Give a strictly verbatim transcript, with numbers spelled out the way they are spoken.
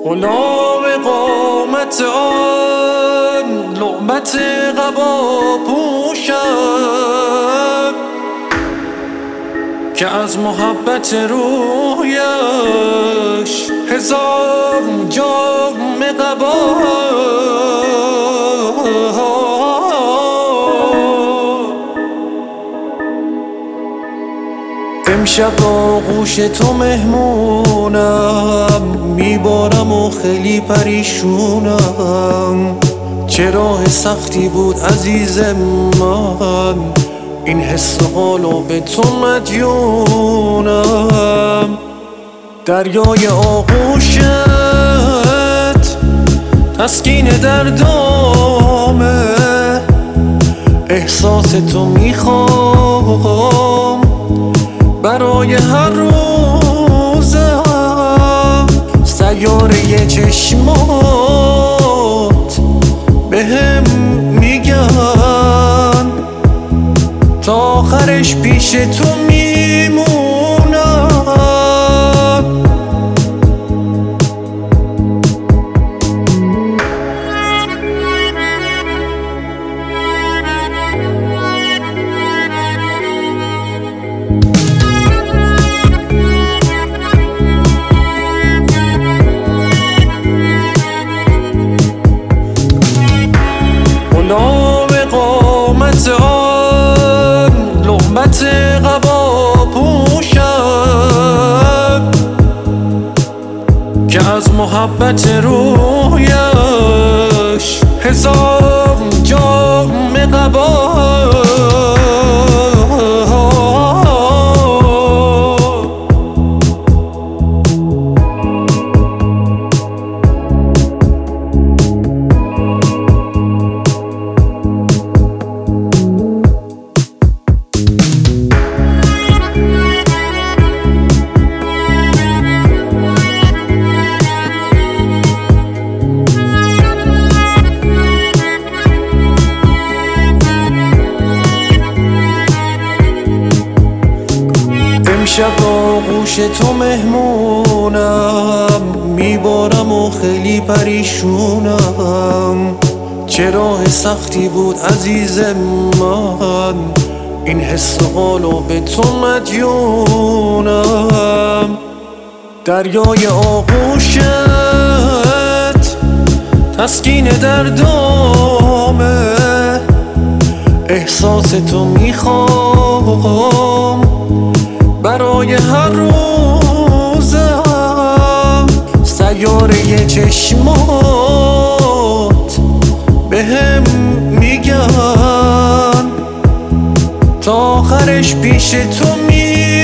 غلام قامت آن لعبت قبا پوشم که از محبت رویش هزار جام قبا. امشب آغوش تو مهمونم، میبارم و خیلی پریشونم. چه راه سختی بود عزیز من، این حس و حالو به تو مدیونم. دریای آغوشت تسکین دردامه، احساس تو میخوام برای هر روزم. سیاره چشمات بهم میگن تا آخرش پیش تو میمونم. غلام قامت آن لعبت قبا پوشم که از محبت رویش هزار جام قبا. امشب آغوش تو مهمونم، میبارم و خیلی پریشونم. چه راه سختی بود عزیز من، این حس و حالو به تو مدیونم. دریای آغوشت تسکین دردامه، احساس تو میخوام برای هر روزم. سیاره چشمات بهم میگن تا آخرش پیش تو می